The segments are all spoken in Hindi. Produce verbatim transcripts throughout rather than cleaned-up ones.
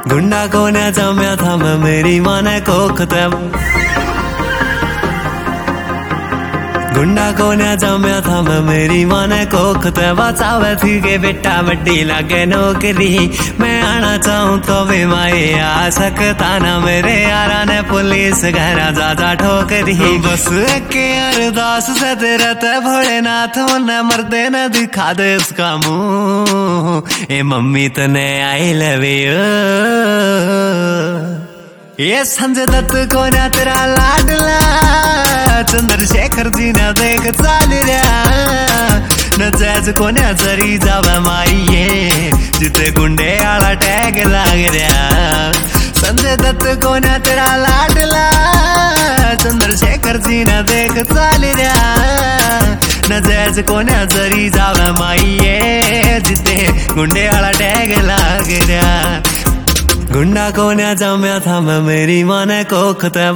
गुंडा कोण्या जम्या था मैं मेरी माँ ने कोख तब गुंडा कोण्या जम्या था मैं मेरी माँ ने कोख तब बचावे थी के बेटा बड्डी लागे नौकरी मैं आना चाहूँ तो भी माए आ सकता ना मेरे यारा ने पुलिस घरा जा जा ठोकरी बस के अरदास से तेरा ते भोलेनाथ ने मरदे न दिखा दे उसका मुंह ए मम्मी तने आई लव यू ये संजय दत्त कोण्या तेरा लाडला चंद्रशेखर जी ने देख चाल रहा न जैज कोण्या जरी जावे माइये जिते गुंडे आला टैग लाग रहा संजय दत्त कोण्या तेरा लाडला चंद्रशेखर जी ने देख चाल रहा न जैज कोण्या जरी जावे माइये जिते गुंडे आला टैग लाग रहा गुंडा कोण्या जम्या था मैं मेरी माँ ने कोख तब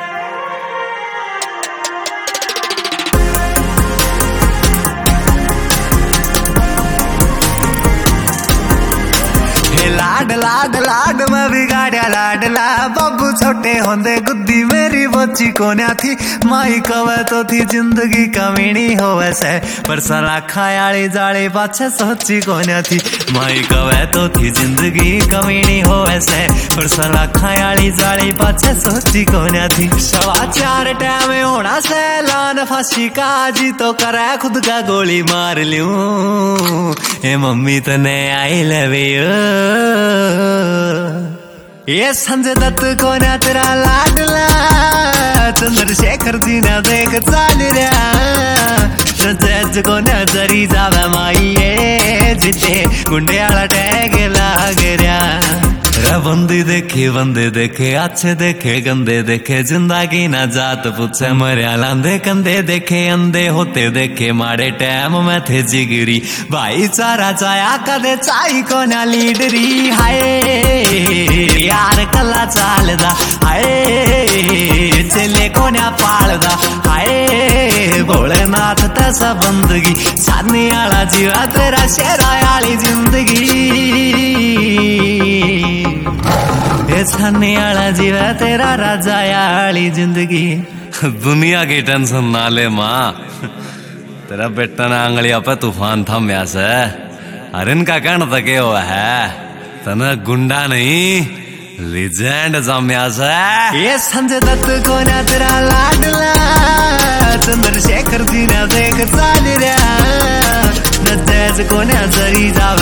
लाड लाड लाड मैं बिगाड़िया लाडला बाबू छोटे होंदे गुद्दी मेरी बच्ची कोन्या थी माई कवे तो थी जिंदगी कमीनी हो वैसे पर सला खायाली जाली पाछे सोची कोन्या थी माई कवे तो थी जिंदगी कमीनी हो वैसे पर सला खायाली जाली पाछे सोची कोन्या थी सवा चार टाइम होना से लान फांसी का जी तो करे खुद का गोली मार लूं ए मम्मी तने आई लव यू ये संजय दत्त कोण्या तेरा लाडला चंद्रशेखर जी ने देख चाल रहा जज कोण्या जरी जावे माइये जिते गुंडे आला टैग लाग रहा बंदी देखे बंदे देखे अच्छे देखे गंदे देखे जिंदगी ना जात पूछे मरिया लांदे कंधे देखे अंधे होते देखे माड़े टैम में थे जिगरी भाईचारा चाया कदे चाई कोन्या लीडरी हाय यार कला चालदा हाय चले कोन्या पालदा हाय भोलेनाथ तैसा बंदगी सानी आला जीवा तेरा शेरा आली जिंदगी छाने आला जीवा तेरा राजा आली जिंदगी दुनिया की टेंशन ना ले माँ तेरा बेटा ना आंगलिया पे तूफान थम्या से अरे इनका कहना था क्या हुआ है तना गुंडा नहीं लीजेंड जम्या से ये संजय दत्त कोण्या तेरा लाडला चंद्रशेखर जी ने देख चाल रहा न तेज कोण्या जरी जावे